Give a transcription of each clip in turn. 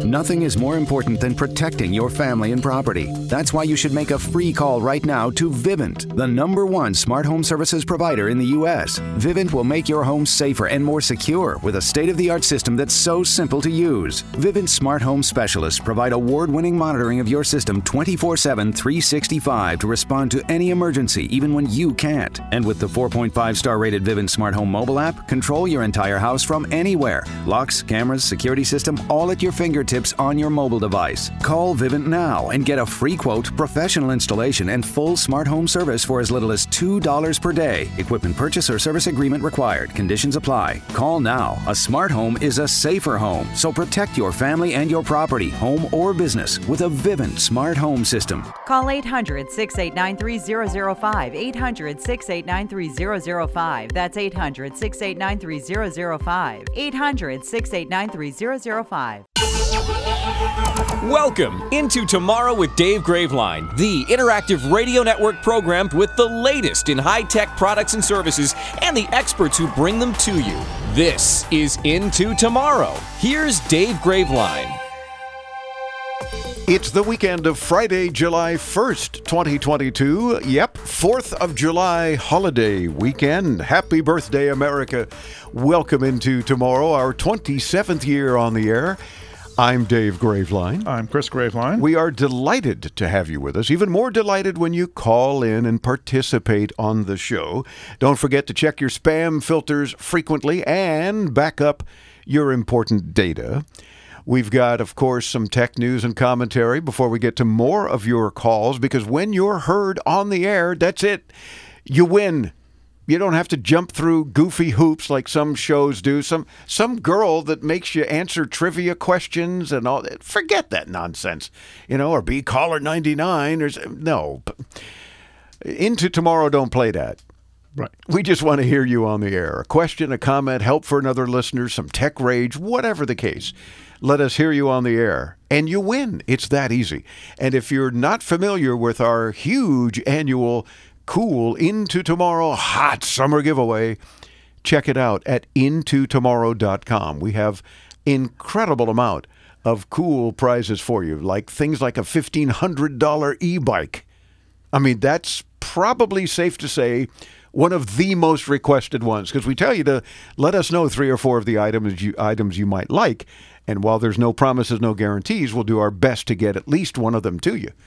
Nothing is more important than protecting your family and property. That's why you should make a free call right now to Vivint, the #1 smart home services provider in the U.S. Vivint will make your home safer and more secure with a state-of-the-art system that's so simple to use. Vivint smart home specialists provide award-winning monitoring of your system 24/7, 365 to respond to any emergency, even when you can't. And with the 4.5-star rated Vivint smart home mobile app, control your entire house from anywhere. Locks, cameras, security system, all at your fingertips on your mobile device. Call Vivint now and get a free quote, professional installation, and full smart home service for as little as $2 per day. Equipment purchase or service agreement required. Conditions apply. Call now. A smart home is a safer home, so protect your family and your property, home or business, with a Vivint smart home system. Call 800-689-3005. 800-689-3005. That's 800-689-3005. 800-689-3005. Welcome into Tomorrow with Dave Graveline, the interactive radio network program with the latest in high-tech products and services and the experts who bring them to you. This is Into Tomorrow. Here's Dave Graveline. It's the weekend of Friday, July 1st, 2022. Yep, 4th of July holiday weekend. Happy birthday, America. Welcome into Tomorrow, our 27th year on the air. I'm Dave Graveline. I'm Chris Graveline. We are delighted to have you with us. Even more delighted when you call in and participate on the show. Don't forget to check your spam filters frequently and back up your important data. We've got, of course, some tech news and commentary before we get to more of your calls, because when you're heard on the air, that's it. You win. You don't have to jump through goofy hoops like some shows do. Some girl that makes you answer trivia questions and all that. Forget that nonsense, or be caller 99 or no. Into Tomorrow, don't play that. Right. We just want to hear you on the air. A question, a comment, help for another listener, some tech rage, whatever the case. Let us hear you on the air, and you win. It's that easy. And if you're not familiar with our huge annual cool Into Tomorrow hot summer giveaway, check it out at intotomorrow.com. We have incredible amount of cool prizes for you, like things like a $1,500 e-bike. I mean, that's probably safe to say one of the most requested ones, because we tell you to let us know 3 or 4 of the items you might like, and while there's no promises, no guarantees, we'll do our best to get at least one of them to you.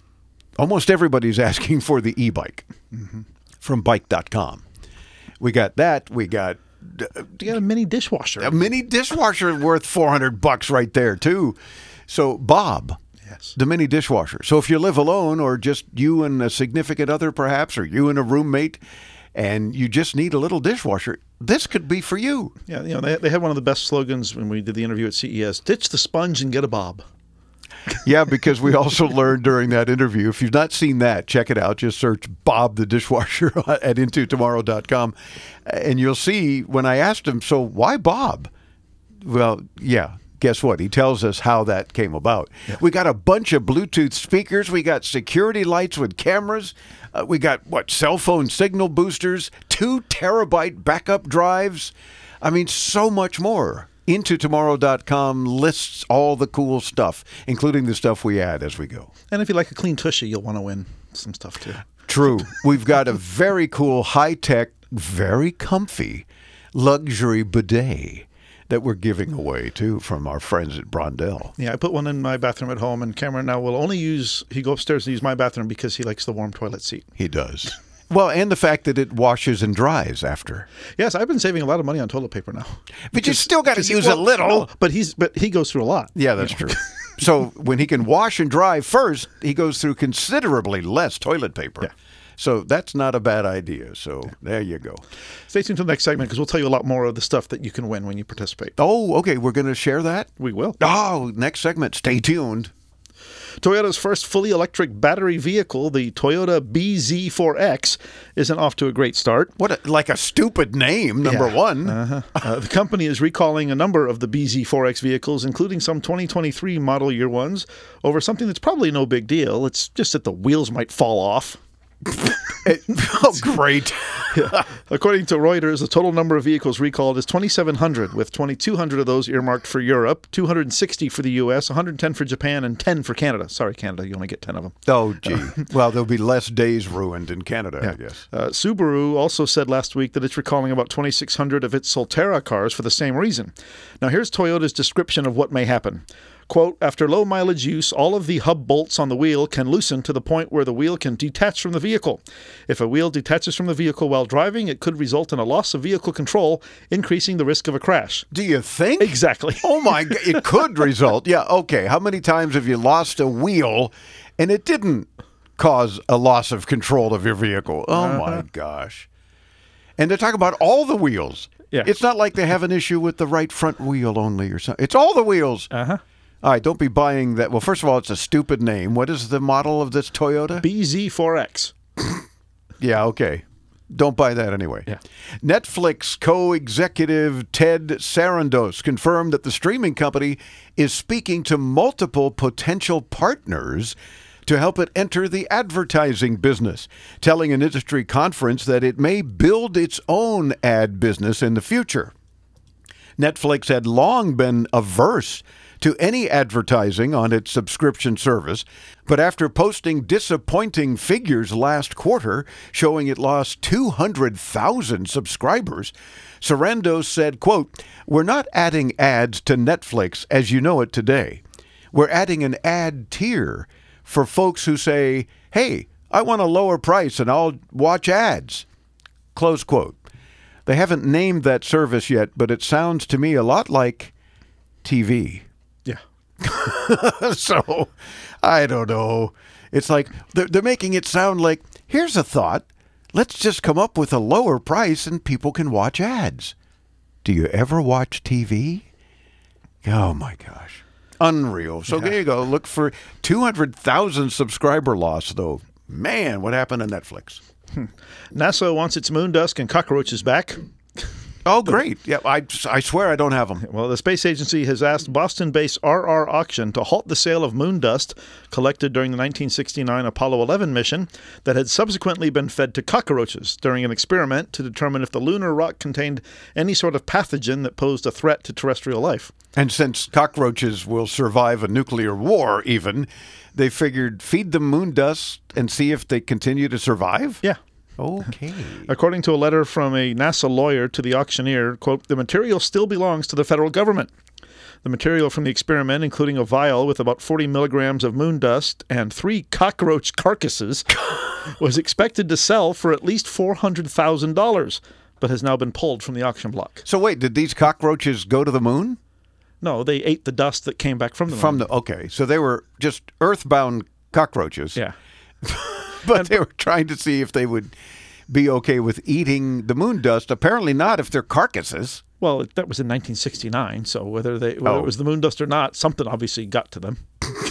Almost everybody's asking for the e-bike from bike.com. We got that. We got... You got a mini dishwasher. A mini dishwasher worth $400 right there, too. So, Bob, yes, the mini dishwasher. So if you live alone, or just you and a significant other perhaps, or you and a roommate, and you just need a little dishwasher, this could be for you. Yeah, they had one of the best slogans when we did the interview at CES. Ditch the sponge and get a Bob. Yeah, because we also learned during that interview, if you've not seen that, check it out. Just search Bob the Dishwasher at intotomorrow.com. And you'll see when I asked him, so why Bob? Well, yeah, guess what? He tells us how that came about. Yeah. We got a bunch of Bluetooth speakers. We got security lights with cameras. We got, cell phone signal boosters, 2 terabyte backup drives. I mean, so much more. Intotomorrow.com lists all the cool stuff, including the stuff we add as we go. And if you like a clean tushy, you'll want to win some stuff too. True. We've got a very cool, high-tech, very comfy luxury bidet that we're giving away, too, from our friends at Brondell. Yeah, I put one in my bathroom at home, and Cameron now will only go upstairs and use my bathroom because he likes the warm toilet seat. He does. Well, and the fact that it washes and dries after. Yes, I've been saving a lot of money on toilet paper now. But you still got to use a little. No, but he goes through a lot. Yeah, that's true. So when he can wash and dry first, he goes through considerably less toilet paper. Yeah. So that's not a bad idea. So there you go. Stay tuned to the next segment, because we'll tell you a lot more of the stuff that you can win when you participate. Oh, okay. We're going to share that? We will. Oh, next segment. Stay tuned. Toyota's first fully electric battery vehicle, the Toyota BZ4X, isn't off to a great start. Like a stupid name, number one. The company is recalling a number of the BZ4X vehicles, including some 2023 model year ones, over something that's probably no big deal. It's just that the wheels might fall off. Oh, great. According to Reuters, the total number of vehicles recalled is 2,700, with 2,200 of those earmarked for Europe, 260 for the U.S., 110 for Japan, and 10 for Canada. Sorry, Canada, you only get 10 of them. Oh, gee. Well, there'll be less days ruined in Canada, I guess. Subaru also said last week that it's recalling about 2,600 of its Solterra cars for the same reason. Now, here's Toyota's description of what may happen. Quote, after low mileage use, all of the hub bolts on the wheel can loosen to the point where the wheel can detach from the vehicle. If a wheel detaches from the vehicle while driving, it could result in a loss of vehicle control, increasing the risk of a crash. Do you think? Exactly. Oh, my God. It could result. Yeah, okay. How many times have you lost a wheel and it didn't cause a loss of control of your vehicle? Oh, my gosh. And they're talking about all the wheels. Yeah. It's not like they have an issue with the right front wheel only or something. It's all the wheels. Uh-huh. All right, don't be buying that. Well, first of all, it's a stupid name. What is the model of this Toyota? BZ4X. Yeah, okay. Don't buy that anyway. Yeah. Netflix co-executive Ted Sarandos confirmed that the streaming company is speaking to multiple potential partners to help it enter the advertising business, telling an industry conference that it may build its own ad business in the future. Netflix had long been averse to any advertising on its subscription service, but after posting disappointing figures last quarter showing it lost 200,000 subscribers, Sarandos said, quote, we're not adding ads to Netflix as you know it today. We're adding an ad tier for folks who say, hey, I want a lower price and I'll watch ads, close quote. They haven't named that service yet, but it sounds to me a lot like TV. Yeah. So, I don't know. It's like they're making it sound like, here's a thought. Let's just come up with a lower price and people can watch ads. Do you ever watch TV? Oh, my gosh. Unreal. So there you go. Look for 200,000 subscriber loss, though. Man, what happened to Netflix? NASA wants its moon dust and cockroaches back. Oh, great. Yeah, I swear I don't have them. Well, the space agency has asked Boston-based RR Auction to halt the sale of moon dust collected during the 1969 Apollo 11 mission that had subsequently been fed to cockroaches during an experiment to determine if the lunar rock contained any sort of pathogen that posed a threat to terrestrial life. And since cockroaches will survive a nuclear war even, they figured feed them moon dust and see if they continue to survive? Yeah. Okay. According to a letter from a NASA lawyer to the auctioneer, quote, the material still belongs to the federal government. The material from the experiment, including a vial with about 40 milligrams of moon dust and 3 cockroach carcasses, was expected to sell for at least $400,000, but has now been pulled from the auction block. So wait, did these cockroaches go to the moon? No, they ate the dust that came back from the moon. Okay, so they were just earthbound cockroaches. Yeah. But they were trying to see if they would be okay with eating the moon dust. Apparently not if they're carcasses. Well, that was in 1969, so whether it was the moon dust or not, something obviously got to them.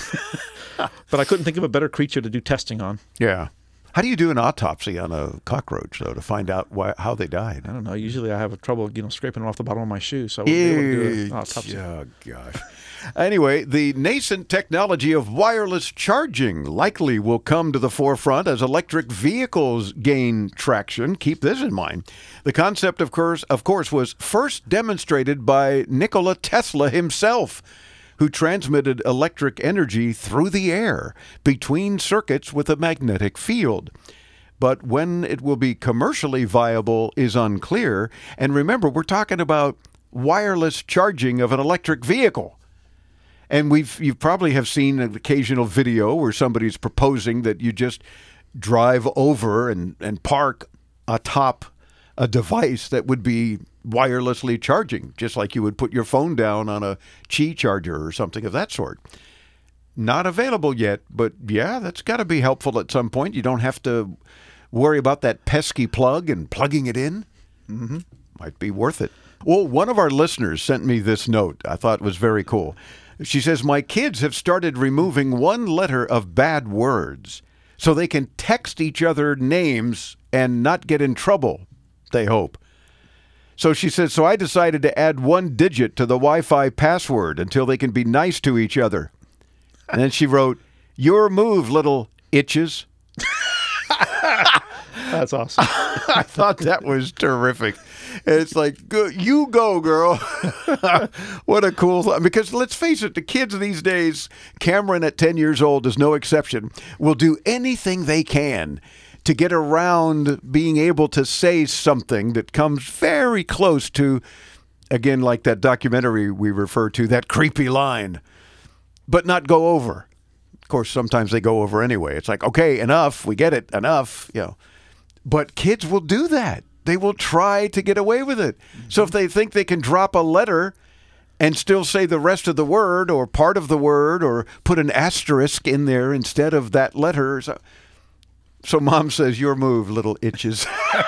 But I couldn't think of a better creature to do testing on. Yeah. How do you do an autopsy on a cockroach, though, to find out how they died? I don't know. Usually I have trouble, scraping it off the bottom of my shoe, so I wouldn't be able to do an autopsy. Oh, gosh. Anyway, the nascent technology of wireless charging likely will come to the forefront as electric vehicles gain traction. Keep this in mind. The concept, of course, was first demonstrated by Nikola Tesla himself, who transmitted electric energy through the air between circuits with a magnetic field. But when it will be commercially viable is unclear. And remember, we're talking about wireless charging of an electric vehicle. And you probably have seen an occasional video where somebody's proposing that you just drive over and park atop a device that would be wirelessly charging, just like you would put your phone down on a Qi charger or something of that sort. Not available yet, but yeah, that's got to be helpful at some point. You don't have to worry about that pesky plug and plugging it in. Mm-hmm. Might be worth it. Well, one of our listeners sent me this note. I thought it was very cool. She says, my kids have started removing one letter of bad words so they can text each other names and not get in trouble, they hope. So she says, so I decided to add one digit to the Wi-Fi password until they can be nice to each other. And then she wrote, your move, little itches. That's awesome. I thought that was terrific. It's like, you go, girl. What a cool thought. Because let's face it, the kids these days, Cameron at 10 years old is no exception, will do anything they can to get around being able to say something that comes very close to, again, like that documentary we refer to, that creepy line, but not go over. Of course, sometimes they go over anyway. It's like, okay, enough. We get it. Enough. But kids will do that. They will try to get away with it. Mm-hmm. So if they think they can drop a letter and still say the rest of the word or part of the word or put an asterisk in there instead of that letter. So Mom says, your move, little itches.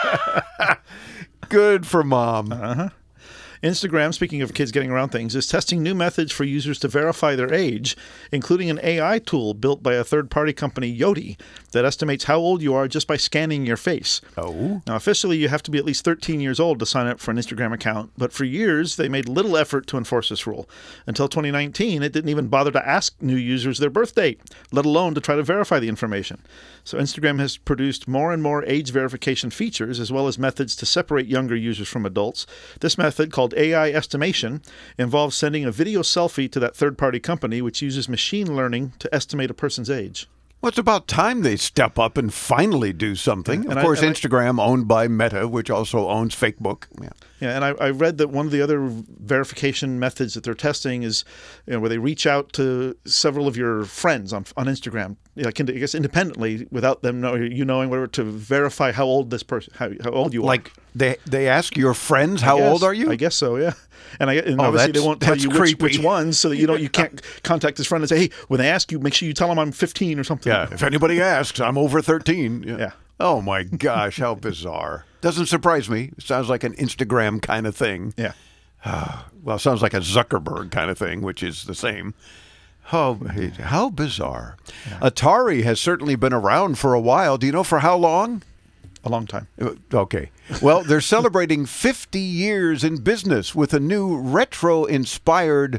Good for Mom. Uh-huh. Instagram, speaking of kids getting around things, is testing new methods for users to verify their age, including an AI tool built by a third-party company, Yoti, that estimates how old you are just by scanning your face. Oh. Now, officially, you have to be at least 13 years old to sign up for an Instagram account, but for years, they made little effort to enforce this rule. Until 2019, it didn't even bother to ask new users their birth date, let alone to try to verify the information. So Instagram has produced more and more age verification features, as well as methods to separate younger users from adults. This method, called AI estimation, involves sending a video selfie to that third-party company, which uses machine learning to estimate a person's age. Well, it's about time they step up and finally do something. Of course, Instagram, owned by Meta, which also owns Facebook. Yeah, and I read that one of the other verification methods that they're testing is, where they reach out to several of your friends on Instagram, I guess independently, without them knowing whatever, to verify how old this person, how old you are. Like they ask your friends, how old are you? I guess so, yeah. And obviously they won't tell you which ones, so that you can't contact this friend and say, hey, when they ask you, make sure you tell them I'm 15 or something. Yeah, if anybody asks, I'm over 13. Yeah. Oh, my gosh, how bizarre. Doesn't surprise me. It sounds like an Instagram kind of thing. Yeah. Well, it sounds like a Zuckerberg kind of thing, which is the same. Oh, how bizarre. Yeah. Atari has certainly been around for a while. Do you know for how long? A long time. Okay. Well, they're celebrating 50 years in business with a new retro-inspired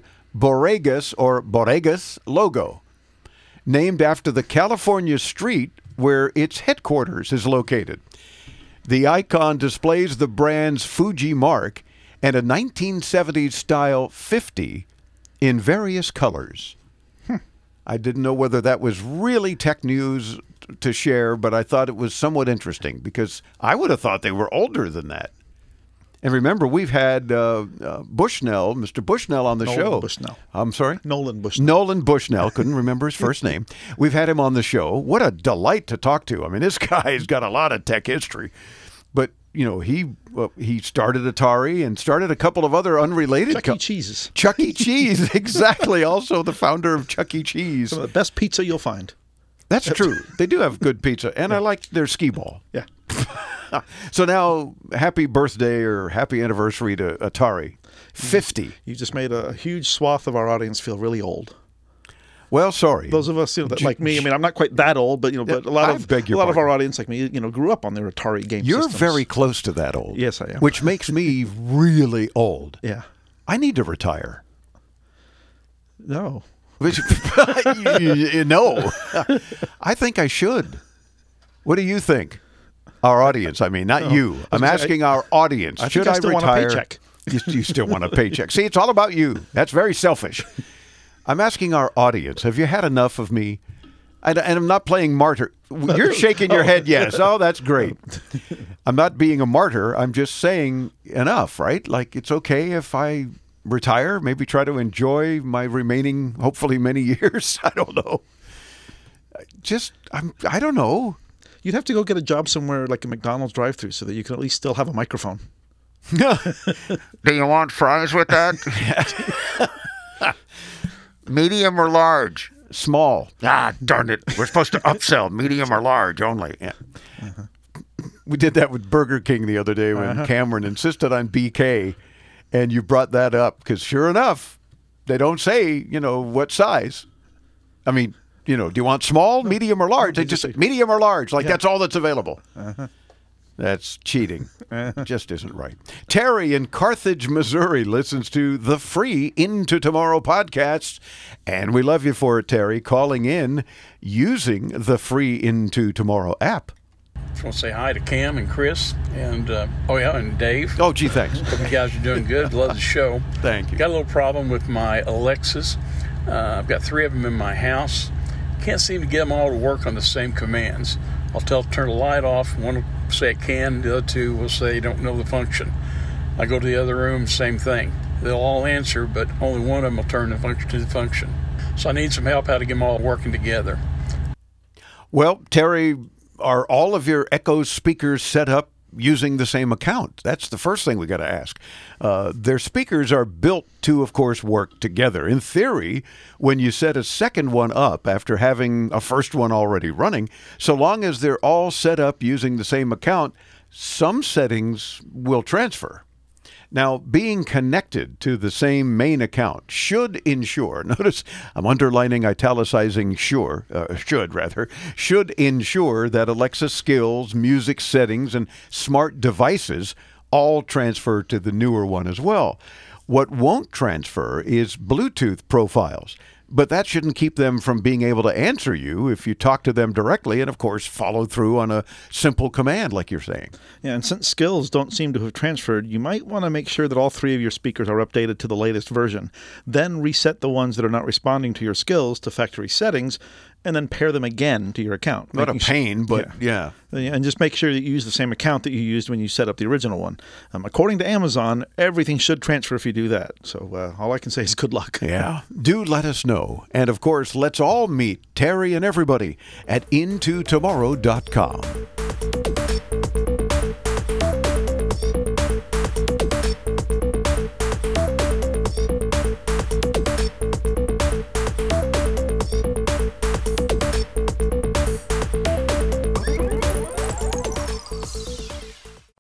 Borregas logo, named after the California street where its headquarters is located. The icon displays the brand's Fuji mark and a 1970s style 50 in various colors. I didn't know whether that was really tech news to share, but I thought it was somewhat interesting because I would have thought they were older than that. And remember, we've had Bushnell, Mr. Bushnell on the show. Nolan Bushnell. I'm sorry? Nolan Bushnell. Nolan Bushnell. Couldn't remember his first name. We've had him on the show. What a delight to talk to. I mean, this guy's got a lot of tech history. But, he started Atari and started a couple of other unrelated Chuck E. Cheese's. Chuck E. Cheese, exactly. Also the founder of Chuck E. Cheese. Some of the best pizza you'll find. That's true. They do have good pizza, and I like their skee ball. Yeah. So now, happy birthday or happy anniversary to Atari. 50. You just made a huge swath of our audience feel really old. Well, sorry. Those of us, that, like me, I mean, I'm not quite that old, but but a lot of our audience, like me, grew up on their Atari game You're systems. very close to that old. Yes, I am. Which makes me really old. Yeah. I need to retire. No. No. I think I should. What do you think? Our audience, I mean, not you. I'm asking our audience. Should I still retire? Want a paycheck. You still want a paycheck. See, it's all about you. That's very selfish. I'm asking our audience, have you had enough of me? And I'm not playing martyr. You're shaking your head yes. Oh, that's great. I'm not being a martyr. I'm just saying enough, right? Like, it's okay if I retire, maybe try to enjoy my remaining, hopefully, many years. I don't know. I don't know. You'd have to go get a job somewhere like a McDonald's drive-thru so that you can at least still have a microphone. Do you want fries with that? Medium or large? Small. Ah, darn it. We're supposed to upsell medium or large only. Yeah. We did that with Burger King the other day when Cameron insisted on BK, and you brought that up because sure enough, they don't say, what size. I mean, do you want small, medium, or large? They just say medium or large, like that's all that's available. That's cheating. Just isn't right. Terry in Carthage, Missouri listens to the free Into Tomorrow podcast, and we love you for it, Terry, calling in using the free Into Tomorrow app. Just want to say hi to Cam and Chris and and Dave. Oh, gee, thanks. Hope you guys are doing good. Love the show. Thank you. Got a little problem with my Alexas. I've got 3 of them in my house. Can't seem to get them all to work on the same commands. I'll tell it to turn the light off. One will say it can. The other 2 will say don't know the function. I go to the other room, same thing. They'll all answer, but only one of them will turn the function to the function. So I need some help how to get them all working together. Well, Terry, are all of your Echo speakers set up using the same account? That's the first thing we got to ask. Their speakers are built to, of course, work together. In theory, when you set a second one up after having a first one already running, so long as they're all set up using the same account, some settings will transfer. Now, being connected to the same main account should ensure, notice I'm underlining, italicizing should ensure that Alexa skills, music settings, and smart devices all transfer to the newer one as well. What won't transfer is Bluetooth profiles. But that shouldn't keep them from being able to answer you if you talk to them directly and, of course, follow through on a simple command like you're saying. Yeah, and since skills don't seem to have transferred, you might want to make sure that all 3 of your speakers are updated to the latest version. Then reset the ones that are not responding to your skills to factory settings, and then pair them again to your account. Not a pain, but yeah. And just make sure that you use the same account that you used when you set up the original one. According to Amazon, everything should transfer if you do that. So all I can say is good luck. Yeah. Do let us know. And, of course, let's all meet Terry and everybody at intotomorrow.com.